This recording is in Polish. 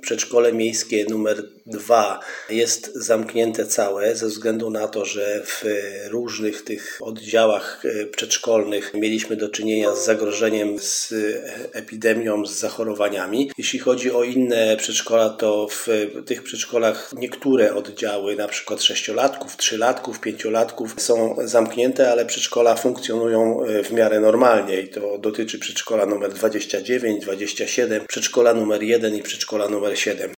przedszkole miejskie numer 2 jest zamknięte całe ze względu na to, że w różnych tych oddziałach przedszkolnych mieliśmy do czynienia z zagrożeniem, z epidemią, z zachorowaniami. Jeśli chodzi o inne przedszkola, to w tych przedszkolach niektóre oddziały, na przykład 6-latków, 3-latków, 5-latków są zamknięte, ale przedszkola funkcjonują w miarę normalnie i to dotyczy przedszkola numer 29, 27, przedszkola numer 1 i przedszkola numer 7.